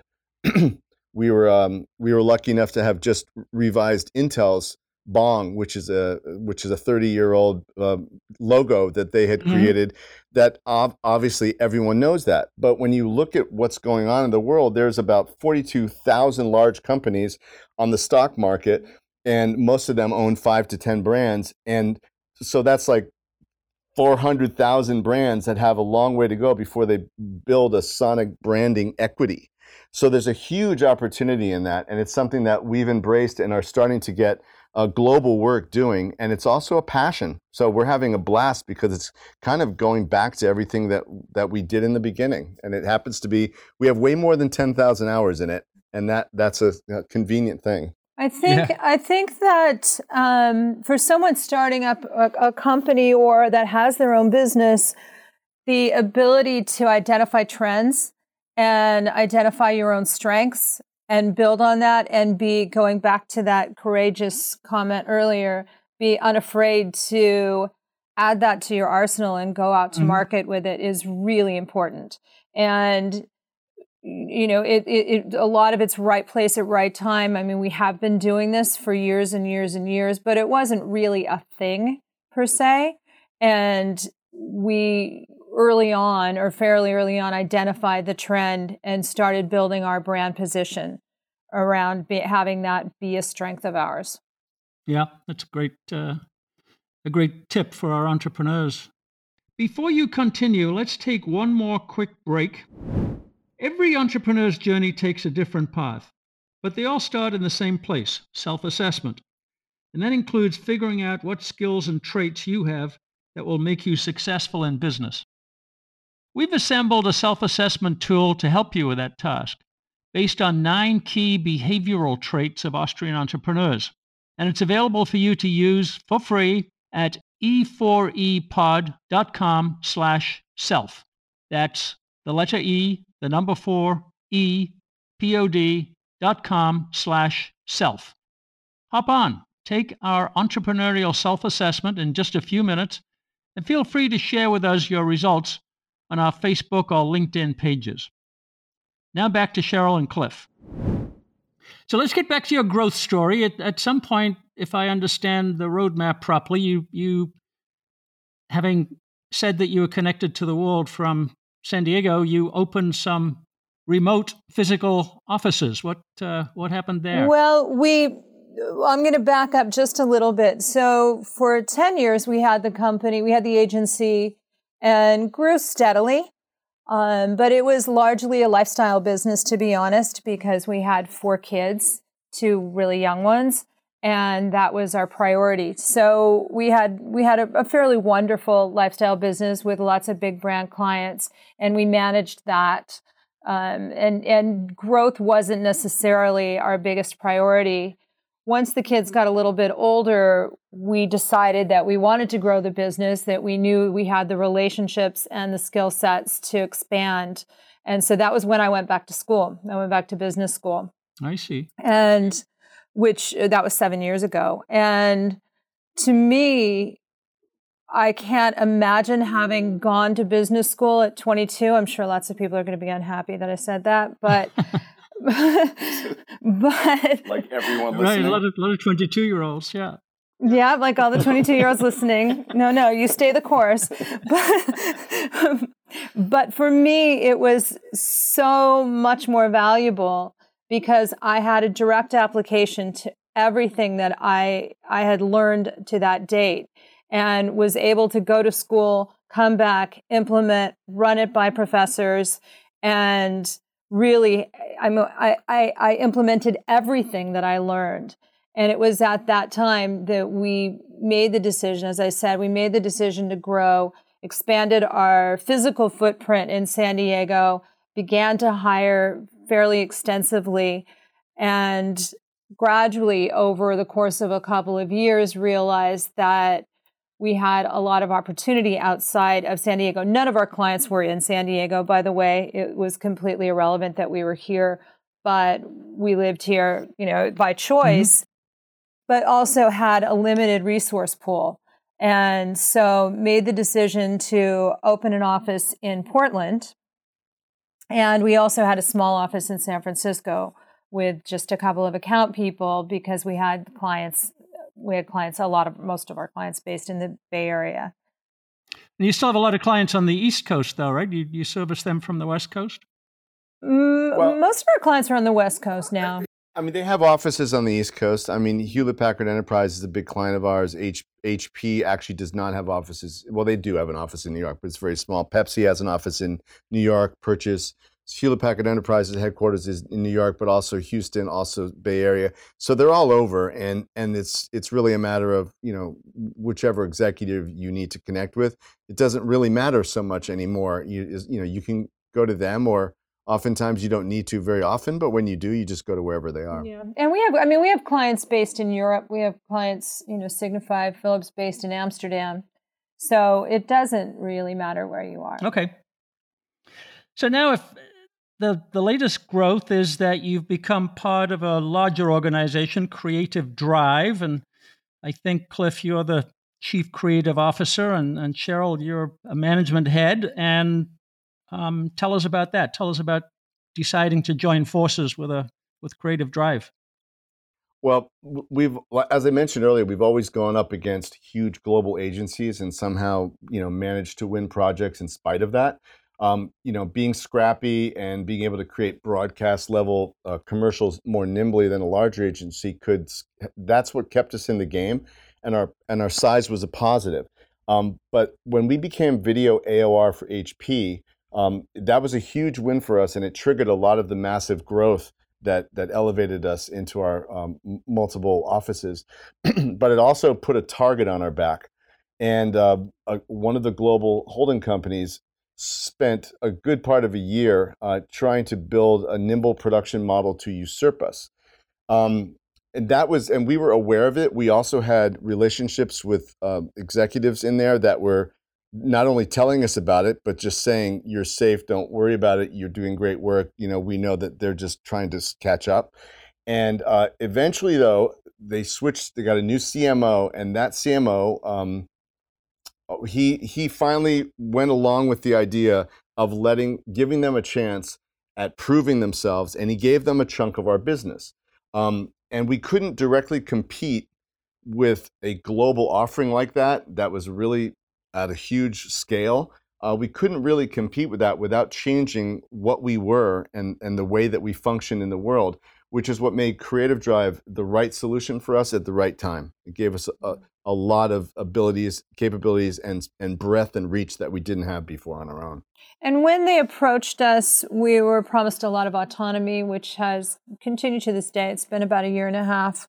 we were um, we were lucky enough to have just revised Intel's Bong, which is a which is a thirty-year-old uh, logo that they had created. Mm-hmm. That ov- obviously everyone knows that. But when you look at what's going on in the world, there's about forty-two thousand large companies on the stock market, and most of them own five to ten brands, and so that's like four hundred thousand brands that have a long way to go before they build a sonic branding equity. So there's a huge opportunity in that, and it's something that we've embraced and are starting to get uh, global work doing, and it's also a passion. So we're having a blast because it's kind of going back to everything that, that we did in the beginning, and it happens to be, we have way more than ten thousand hours in it, and that that's a, a convenient thing. I think yeah. I think that um, for someone starting up a, a company or that has their own business, the ability to identify trends and identify your own strengths and build on that, and be going back to that courageous comment earlier, be unafraid to add that to your arsenal and go out to mm-hmm. market with it is really important. And you know, it, it, it, a lot of it's right place at right time. I mean, we have been doing this for years and years and years, but it wasn't really a thing per se. And we early on or fairly early on identified the trend and started building our brand position around be, having that be a strength of ours. Yeah, that's a great, uh, a great tip for our entrepreneurs. Before you continue, let's take one more quick break. Every entrepreneur's journey takes a different path, but they all start in the same place, self-assessment. And that includes figuring out what skills and traits you have that will make you successful in business. We've assembled a self-assessment tool to help you with that task, based on nine key behavioral traits of Austrian entrepreneurs. And it's available for you to use for free at e four e pod dot com slash self. That's the letter E, the number four, E, P O D dot com slash self. Hop on, take our entrepreneurial self-assessment in just a few minutes, and feel free to share with us your results on our Facebook or LinkedIn pages. Now back to Cheryl and Cliff. So let's get back to your growth story. At, at some point, if I understand the roadmap properly, you, you, having said that you were connected to the world from San Diego, you opened some remote physical offices. What, uh, what happened there? Well, we, I'm going to back up just a little bit. So for ten years, we had the company, we had the agency and grew steadily. Um, but it was largely a lifestyle business, to be honest, because we had four kids, two really young ones, and that was our priority. So we had we had a, a fairly wonderful lifestyle business with lots of big brand clients, and we managed that. Um, and and growth wasn't necessarily our biggest priority. Once the kids got a little bit older, we decided that we wanted to grow the business, that we knew we had the relationships and the skill sets to expand. And so that was when I went back to school. I went back to business school. I see. And which that was seven years ago. And to me, I can't imagine having gone to business school at twenty-two. I'm sure lots of people are going to be unhappy that I said that, but but like everyone listening. Right, a lot of, a lot of twenty-two-year-olds, yeah. Yeah, like all the twenty-two-year-olds listening. No, no, you stay the course. But, but for me, it was so much more valuable because I had a direct application to everything that I I had learned to that date and was able to go to school, come back, implement, run it by professors, and really, I'm, I, I, I implemented everything that I learned. And it was at that time that we made the decision, as I said, we made the decision to grow, expanded our physical footprint in San Diego, began to hire fairly extensively, and gradually over the course of a couple of years realized that we had a lot of opportunity outside of San Diego. None of our clients were in San Diego, by the way. It was completely irrelevant that we were here, but we lived here, you know, by choice, mm-hmm. but also had a limited resource pool. And so made the decision to open an office in Portland. And we also had a small office in San Francisco with just a couple of account people because we had clients We had clients, a lot of, most of our clients based in the Bay Area. And you still have a lot of clients on the East Coast, though, right? You, you service them from the West Coast? Mm, well, most of our clients are on the West Coast now. I mean, they have offices on the East Coast. I mean, Hewlett Packard Enterprise is a big client of ours. H- HP actually does not have offices. Well, they do have an office in New York, but it's very small. Pepsi has an office in New York, Purchase. Hewlett Packard Enterprise's headquarters is in New York, but also Houston, also Bay Area. So they're all over, and and it's it's really a matter of, you know, whichever executive you need to connect with. It doesn't really matter so much anymore. You you know, you can go to them, or oftentimes you don't need to very often, but when you do, you just go to wherever they are. Yeah, and we have, I mean, we have clients based in Europe. We have clients, you know, Signify, Philips based in Amsterdam. So it doesn't really matter where you are. Okay. So now if The the latest growth is that you've become part of a larger organization, Creative Drive, and I think, Cliff, you're the Chief Creative Officer, and, and Cheryl, you're a management head. And um, tell us about that. Tell us about deciding to join forces with a with Creative Drive. Well, we've, as I mentioned earlier, we've always gone up against huge global agencies and somehow, you know, managed to win projects in spite of that. Um, you know, being scrappy and being able to create broadcast level uh, commercials more nimbly than a larger agency could. That's what kept us in the game, and our and our size was a positive. Um, but when we became video A O R for H P, um, that was a huge win for us, and it triggered a lot of the massive growth that that elevated us into our um, multiple offices. But it also put a target on our back. And uh, uh, one of the global holding companies spent a good part of a year uh, trying to build a nimble production model to usurp us. Um, and that was, and we were aware of it. We also had relationships with uh, executives in there that were not only telling us about it, but just saying, you're safe, don't worry about it, you're doing great work. You know, we know that they're just trying to catch up. And uh, eventually, though, they switched, they got a new C M O, and that C M O, um, he he finally went along with the idea of letting, giving them a chance at proving themselves, and he gave them a chunk of our business. Um, and we couldn't directly compete with a global offering like that, that was really at a huge scale. Uh, we couldn't really compete with that without changing what we were and, and the way that we function in the world, which is what made Creative Drive the right solution for us at the right time. It gave us a, a lot of abilities, capabilities, and, and breadth and reach that we didn't have before on our own. And when they approached us, we were promised a lot of autonomy, which has continued to this day. It's been about a year and a half.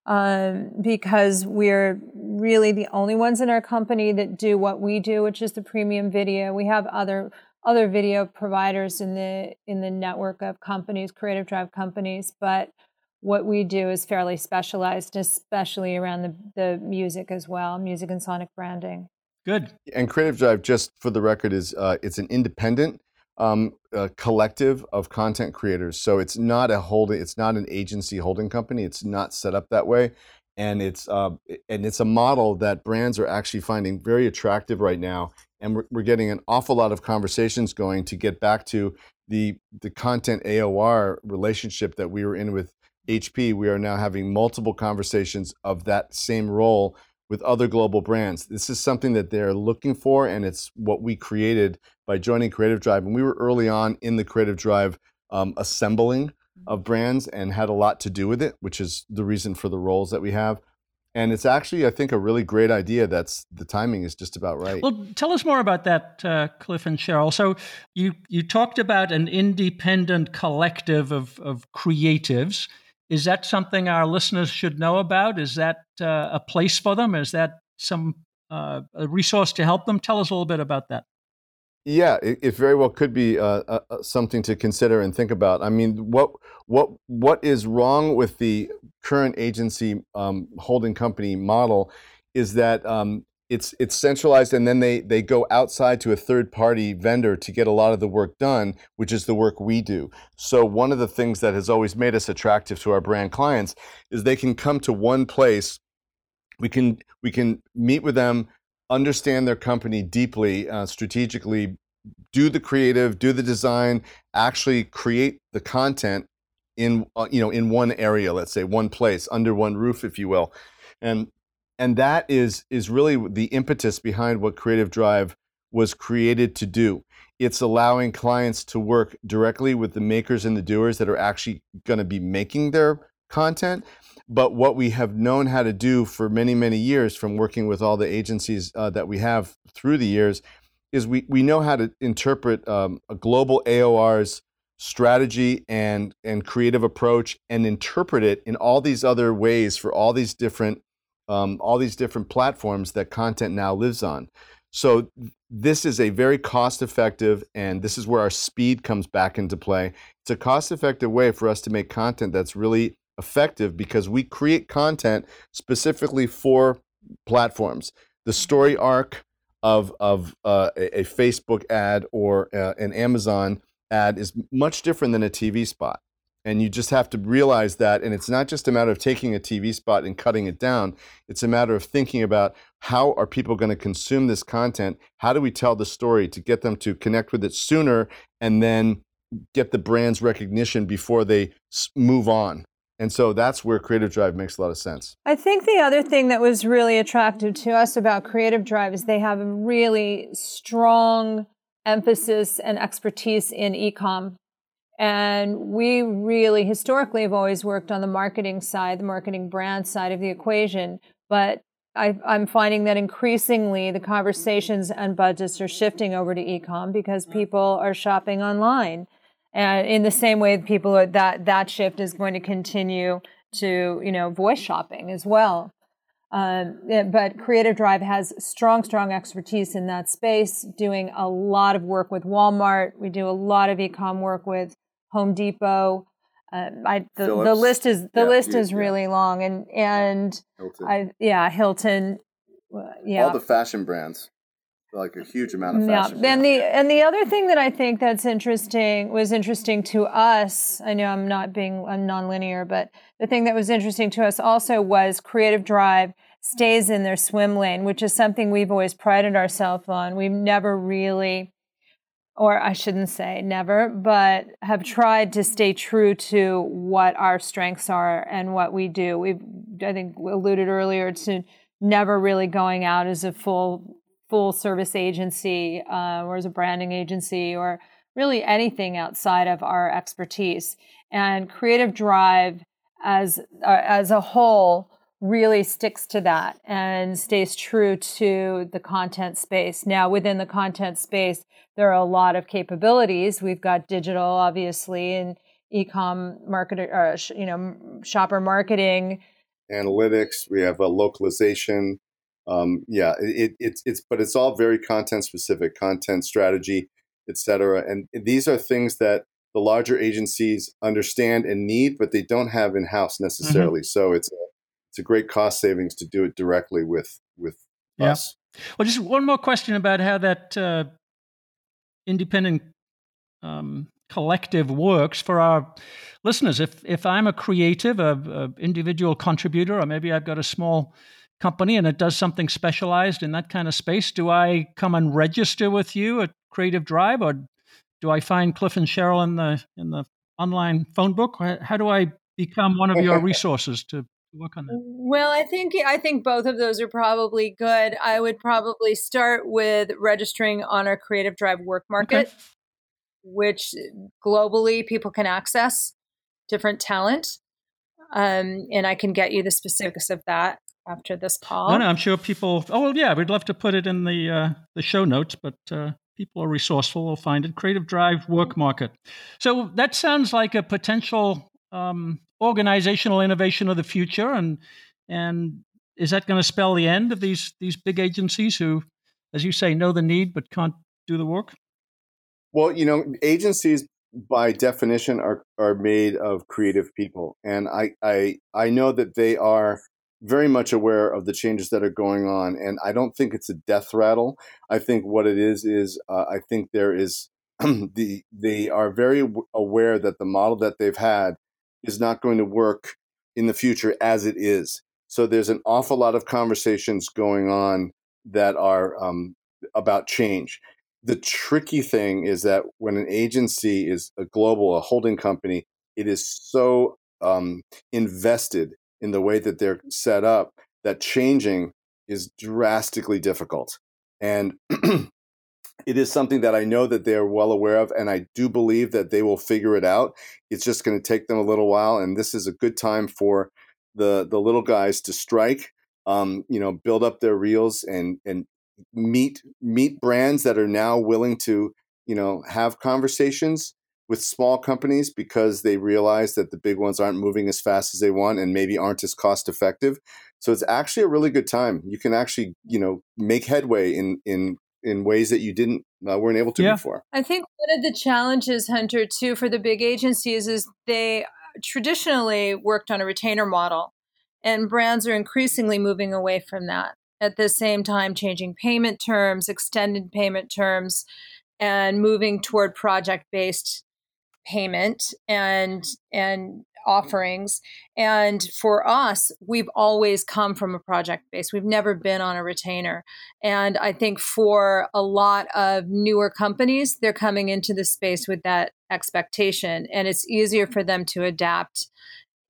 Um, because we're really the only ones in our company that do what we do, which is the premium video. We have other other video providers in the in the network of companies, Creative Drive companies, but what we do is fairly specialized, especially around the, the music as well, music and sonic branding. Good. And Creative Drive, just for the record, is uh, it's an independent um, uh, collective of content creators. So it's not a holding, it's not an agency holding company. It's not set up that way, and it's uh, and it's a model that brands are actually finding very attractive right now. And we're, we're getting an awful lot of conversations going to get back to the the content A O R relationship that we were in with H P. We are now having multiple conversations of that same role with other global brands. This is something that they're looking for, and it's what we created by joining Creative Drive. And we were early on in the Creative Drive um, assembling of brands and had a lot to do with it, which is the reason for the roles that we have. And it's actually, I think, a really great idea. That's the timing is just about right. Well, tell us more about that, uh, Cliff and Cheryl. So you you talked about an independent collective of, of creatives. Is that something our listeners should know about? Is that uh, a place for them? Is that some uh, a resource to help them? Tell us a little bit about that. Yeah, it, it very well could be uh, uh, something to consider and think about. I mean, what what what is wrong with the current agency um, holding company model is that um, it's it's centralized, and then they they go outside to a third party vendor to get a lot of the work done, which is the work we do. So one of the things that has always made us attractive to our brand clients is they can come to one place. We can we can meet with them, understand their company deeply, uh, strategically, do the creative, do the design, actually create the content in uh, you know in one area, let's say one place, under one roof, if you will, and and that is is really the impetus behind what Creative Drive was created to do. It's allowing clients to work directly with the makers and the doers that are actually going to be making their content. But what we have known how to do for many, many years from working with all the agencies uh, that we have through the years is we, we know how to interpret um, a global A O R's strategy and, and creative approach and interpret it in all these other ways for all these different um, all these different platforms that content now lives on. So this is a very cost-effective, and this is where our speed comes back into play. It's a cost-effective way for us to make content that's really effective because we create content specifically for platforms. The story arc of of uh, a, a Facebook ad or uh, an Amazon ad is much different than a T V spot. And you just have to realize that. And it's not just a matter of taking a T V spot and cutting it down. It's a matter of thinking about how are people going to consume this content? How do we tell the story to get them to connect with it sooner and then get the brand's recognition before they move on? And so that's where Creative Drive makes a lot of sense. I think the other thing that was really attractive to us about Creative Drive is they have a really strong emphasis and expertise in e-com. And we really historically have always worked on the marketing side, the marketing brand side of the equation. But I, I'm finding that increasingly the conversations and budgets are shifting over to e-com because people are shopping online. And in the same way, people are, that that shift is going to continue to, you know, voice shopping as well. Um, but Creative Drive has strong, strong expertise in that space, doing a lot of work with Walmart. We do a lot of e-com work with Home Depot. Uh, I, the, the list is the yeah, list you, is yeah. really long, and and Hilton. I yeah Hilton, yeah all the fashion brands. Like a huge amount of yeah. fashion. And the and the other thing that I think that's interesting was interesting to us. I know I'm not being I'm nonlinear, but the thing that was interesting to us also was Creative Drive stays in their swim lane, which is something we've always prided ourselves on. We've never really, or I shouldn't say never, but have tried to stay true to what our strengths are and what we do. We've I think alluded earlier to never really going out as a full. full service agency uh, or as a branding agency or really anything outside of our expertise. And Creative Drive as uh, as a whole really sticks to that and stays true to the content space. Now, within the content space, there are a lot of capabilities. We've got digital, obviously, and e-com marketer, or, you know, shopper marketing, analytics. We have a localization. Um, yeah, it, it's it's but it's all very content specific, content strategy, et cetera. And these are things that the larger agencies understand and need, but they don't have in house necessarily. Mm-hmm. So it's a, it's a great cost savings to do it directly with with yeah. us. Well, just one more question about how that uh, independent um, collective works for our listeners. If if I'm a creative, a, a individual contributor, or maybe I've got a small company and it does something specialized in that kind of space, do I come and register with you at Creative Drive, or do I find Cliff and Cheryl in the in the online phone book? How do I become one of your resources to work on that? Well, I think I think both of those are probably good. I would probably start with registering on our Creative Drive Work Market, okay. which globally people can access different talent, um, and I can get you the specifics of that after this call. No, no, I'm sure people. Oh, well, yeah, we'd love to put it in the uh, the show notes, but uh, people are resourceful. They'll find it. Creative Drive Work Market. So that sounds like a potential um, organizational innovation of the future, and and is that going to spell the end of these these big agencies who, as you say, know the need but can't do the work? Well, you know, agencies by definition are are made of creative people, and I I I know that they are very much aware of the changes that are going on. And I don't think it's a death rattle. I think what it is, is uh, I think there is, the they are very w- aware that the model that they've had is not going to work in the future as it is. So there's an awful lot of conversations going on that are um, about change. The tricky thing is that when an agency is a global, a holding company, it is so um, invested in the way that they're set up, that changing is drastically difficult. And it is something that I know that they're well aware of, and I do believe that they will figure it out. It's just going to take them a little while, and this is a good time for the the little guys to strike, um, you know, build up their reels and and meet meet brands that are now willing to, you know, have conversations with small companies because they realize that the big ones aren't moving as fast as they want and maybe aren't as cost effective. So it's actually a really good time. You can actually, you know, make headway in in in ways that you didn't uh, weren't able to yeah. before. I think one of the challenges, Hunter, too, for the big agencies is they traditionally worked on a retainer model, and brands are increasingly moving away from that. At the same time, changing payment terms, extended payment terms, and moving toward project-based payment and and offerings. And for us, we've always come from a project base. We've never been on a retainer. And I think for a lot of newer companies, they're coming into the space with that expectation, and it's easier for them to adapt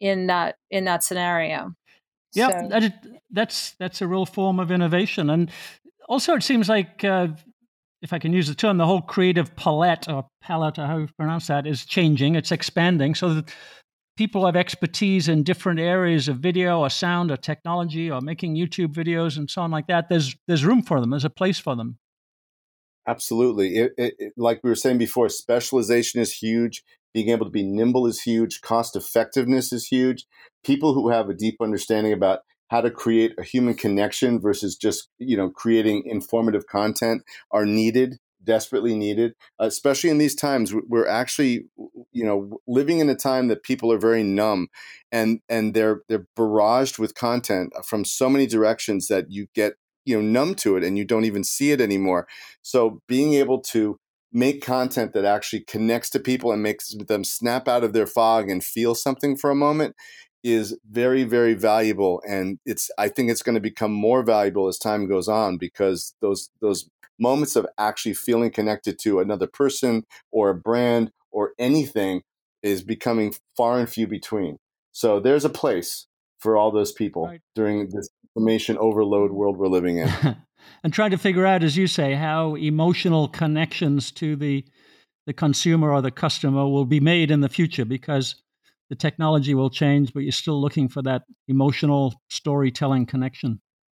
in that in that scenario. Yeah, So. that is, that's that's a real form of innovation. And also it seems like, uh, if I can use the term, the whole creative palette or palette, or how you pronounce that, is changing. It's expanding so that people have expertise in different areas of video or sound or technology or making YouTube videos and so on like that. There's there's room for them. There's a place for them. Absolutely. It, it, it, like we were saying before, specialization is huge. Being able to be nimble is huge. Cost effectiveness is huge. People who have a deep understanding about how to create a human connection versus just, you know, creating informative content are needed, desperately needed, especially in these times. We're actually, you know, living in a time that people are very numb, and and they're they're barraged with content from so many directions that you get, you know, numb to it and you don't even see it anymore. So being able to make content that actually connects to people and makes them snap out of their fog and feel something for a moment is very, very valuable. And it's, I think it's going to become more valuable as time goes on, because those, those moments of actually feeling connected to another person or a brand or anything is becoming far and few between. So there's a place for all those people right. during this information overload world we're living in. And trying to figure out, as you say, how emotional connections to the the consumer or the customer will be made in the future, because the technology will change, but you're still looking for that emotional storytelling connection.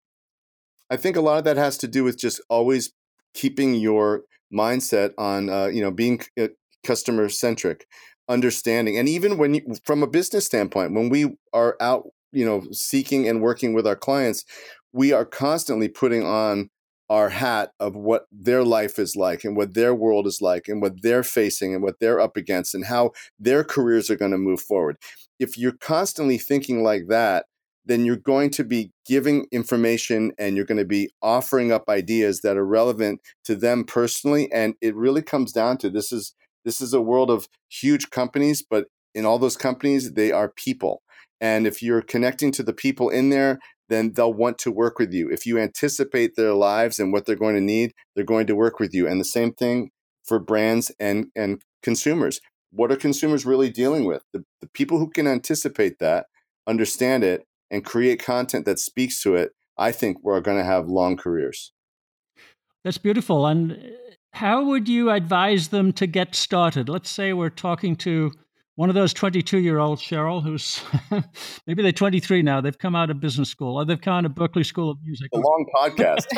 I think a lot of that has to do with just always keeping your mindset on, uh, you know, being uh, customer centric, understanding. And even when you, from a business standpoint, when we are out, you know, seeking and working with our clients, we are constantly putting on our hat of what their life is like and what their world is like and what they're facing and what they're up against and how their careers are going to move forward. If you're constantly thinking like that, then you're going to be giving information and you're going to be offering up ideas that are relevant to them personally. And it really comes down to this is this is a world of huge companies, but in all those companies, they are people. And if you're connecting to the people in there, then they'll want to work with you. If you anticipate their lives and what they're going to need, they're going to work with you. And the same thing for brands and, and consumers. What are consumers really dealing with? The, the people who can anticipate that, understand it, and create content that speaks to it, I think we're going to have long careers. That's beautiful. And how would you advise them to get started? Let's say we're talking to one of those twenty-two-year-olds, Cheryl, who's maybe they're twenty-three now. They've come out of business school, or they've come out of Berklee School of Music. A long podcast.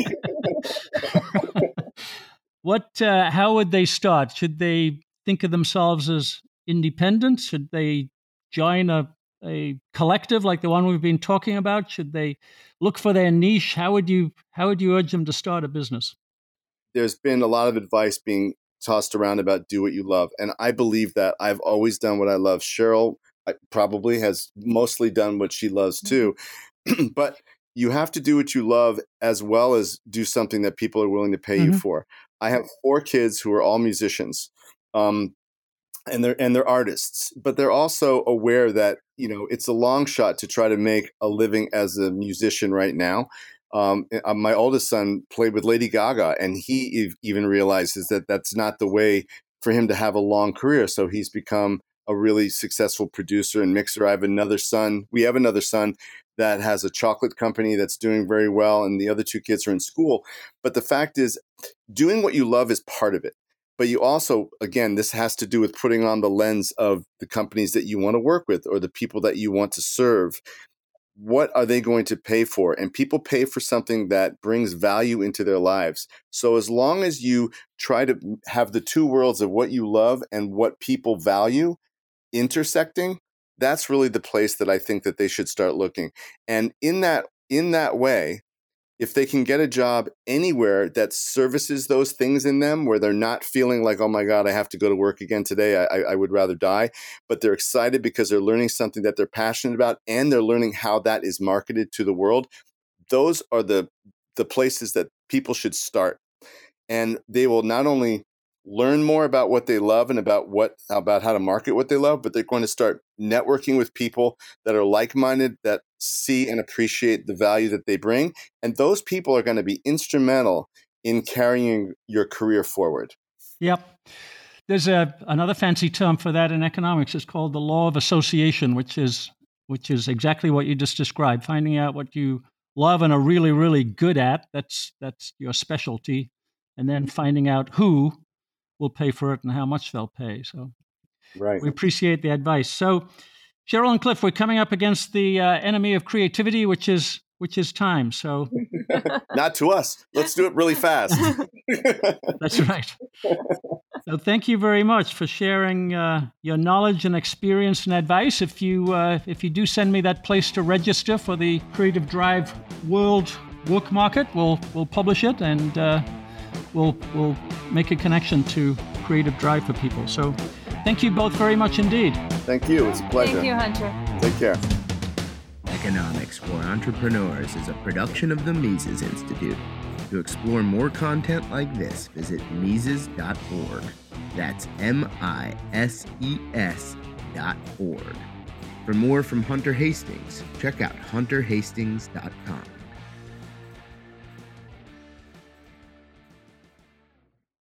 What? Uh, how would they start? Should they think of themselves as independent? Should they join a a collective like the one we've been talking about? Should they look for their niche? How would you how would you urge them to start a business? There's been a lot of advice being tossed around about do what you love. And I believe that I've always done what I love. Cheryl probably has mostly done what she loves too. But you have to do what you love as well as do something that people are willing to pay mm-hmm. you for. I have four kids who are all musicians. Um, and they're and they're artists, but they're also aware that, you know, it's a long shot to try to make a living as a musician right now. Um, my oldest son played with Lady Gaga, and he even realizes that that's not the way for him to have a long career. So he's become a really successful producer and mixer. I have another son. We have another son that has a chocolate company that's doing very well, and the other two kids are in school. But the fact is, doing what you love is part of it. But you also, again, this has to do with putting on the lens of the companies that you want to work with or the people that you want to serve. What are they going to pay for? And people pay for something that brings value into their lives. So as long as you try to have the two worlds of what you love and what people value intersecting, that's really the place that I think that they should start looking. And in that, in that way, if they can get a job anywhere that services those things in them, where they're not feeling like, oh my God, I have to go to work again today, I, I would rather die, but they're excited because they're learning something that they're passionate about and they're learning how that is marketed to the world, those are the the places that people should start. And they will not only learn more about what they love and about what about how to market what they love, but they're going to start networking with people that are like-minded, that see and appreciate the value that they bring. And those people are going to be instrumental in carrying your career forward. Yep. there's a another fancy term for that in economics. It's called the law of association, which is which is exactly what you just described. Finding out what you love and are really, really good at. That's that's your specialty, and then finding out who will pay for it and how much they'll pay. So, right. We appreciate the advice. So, Cheryl and Cliff, we're coming up against the uh, enemy of creativity, which is which is time. So, not to us. Let's do it really fast. That's right. So, thank you very much for sharing uh, your knowledge and experience and advice. If you uh, if you do send me that place to register for the Creative Drive World Work Market, we'll we'll publish it and uh, we'll we'll make a connection to Creative Drive for people. So, thank you both very much indeed. Thank you. It's a pleasure. Thank you, Hunter. Take care. Economics for Entrepreneurs is a production of the Mises Institute. To explore more content like this, visit Mises dot org. That's M I S E S dot org. For more from Hunter Hastings, check out Hunter Hastings dot com.